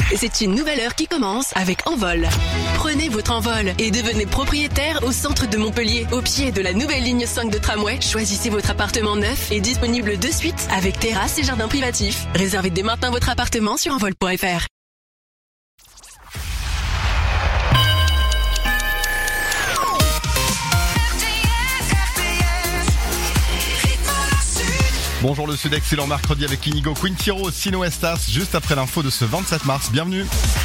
C'est une nouvelle heure qui commence avec Envol. Prenez votre envol et devenez propriétaire au centre de Montpellier, au pied de la nouvelle ligne 5 de tramway. Choisissez votre appartement neuf et disponible de suite avec terrasse et jardin privatif. Réservez dès maintenant votre appartement sur envol.fr. Bonjour le Sud, excellent mercredi avec Inigo Quintero, Sino Estas, juste après l'info de ce 27 mars. Bienvenue.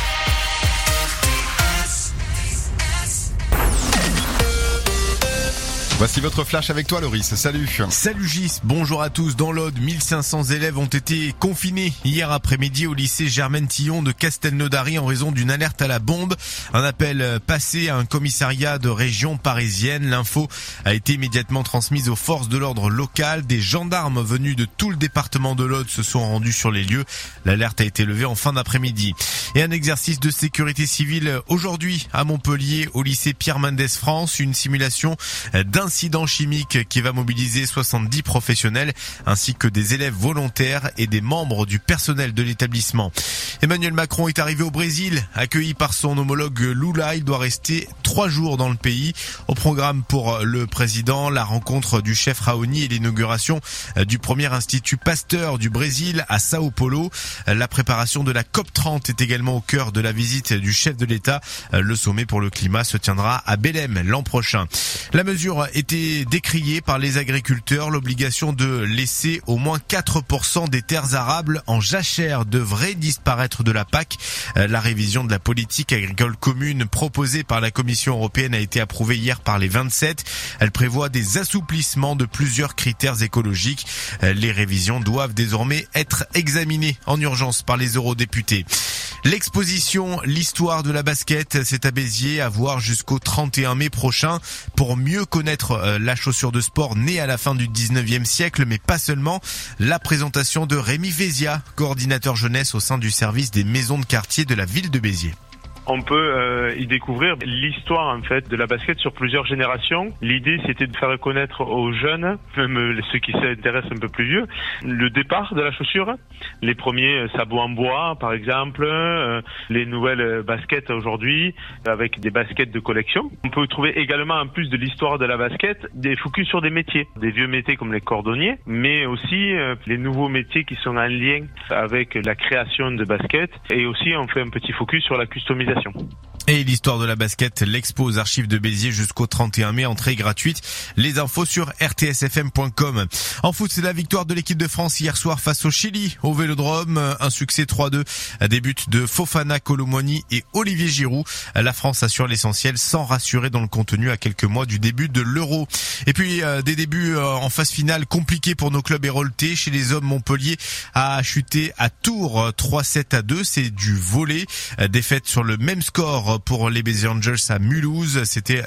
Voici votre flash avec toi Loris, salut. Salut Gis, bonjour à tous. Dans l'Aude, 1500 élèves ont été confinés hier après-midi au lycée Germaine Tillon de Castelnaudary en raison d'une alerte à la bombe. Un appel passé à un commissariat de région parisienne. L'info a été immédiatement transmise aux forces de l'ordre locales. Des gendarmes venus de tout le département de l'Aude se sont rendus sur les lieux. L'alerte a été levée en fin d'après-midi. Et un exercice de sécurité civile aujourd'hui à Montpellier au lycée Pierre Mendès France. Une simulation d'incident chimique qui va mobiliser 70 professionnels ainsi que des élèves volontaires et des membres du personnel de l'établissement. Emmanuel Macron est arrivé au Brésil, accueilli par son homologue Lula. Il doit rester 3 jours dans le pays. Au programme pour le président, la rencontre du chef Raoni et l'inauguration du premier institut Pasteur du Brésil à Sao Paulo. La préparation de la COP30 est également au cœur de la visite du chef de l'État. Le sommet pour le climat se tiendra à Belém l'an prochain. La mesure était décriée par les agriculteurs. L'obligation de laisser au moins 4% des terres arables en jachère devrait disparaître de la PAC. La révision de la politique agricole commune proposée par la Commission européenne a été approuvée hier par les 27. Elle prévoit des assouplissements de plusieurs critères écologiques. Les révisions doivent désormais être examinées en urgence par les eurodéputés. L'exposition L'histoire de la basket, c'est à Béziers, à voir jusqu'au 31 mai prochain pour mieux connaître la chaussure de sport née à la fin du 19e siècle, mais pas seulement. La présentation de Rémi Vézia, coordinateur jeunesse au sein du service des maisons de quartier de la ville de Béziers. On peut y découvrir l'histoire en fait de la basket sur plusieurs générations. L'idée c'était de faire connaître aux jeunes, même ceux qui s'intéressent un peu plus vieux, le départ de la chaussure, les premiers sabots en bois par exemple, les nouvelles baskets aujourd'hui avec des baskets de collection. On peut trouver également en plus de l'histoire de la basket des focus sur des métiers, des vieux métiers comme les cordonniers, mais aussi les nouveaux métiers qui sont en lien avec la création de baskets, et aussi on fait un petit focus sur la customisation. Et l'histoire de la basket, l'expo aux archives de Béziers jusqu'au 31 mai, entrée gratuite. Les infos sur rtsfm.com. En foot, c'est la victoire de l'équipe de France hier soir face au Chili, au Vélodrome. Un succès 3-2, des buts de Fofana, Colomwani et Olivier Giroud. La France assure l'essentiel sans rassurer dans le contenu à quelques mois du début de l'Euro. Et puis, des débuts en phase finale compliqués pour nos clubs héroltais. Chez les hommes, Montpellier a chuté à Tours 3-7-2. C'est du volley. Défaite sur le même score pour les Béziers Angels à Mulhouse. C'était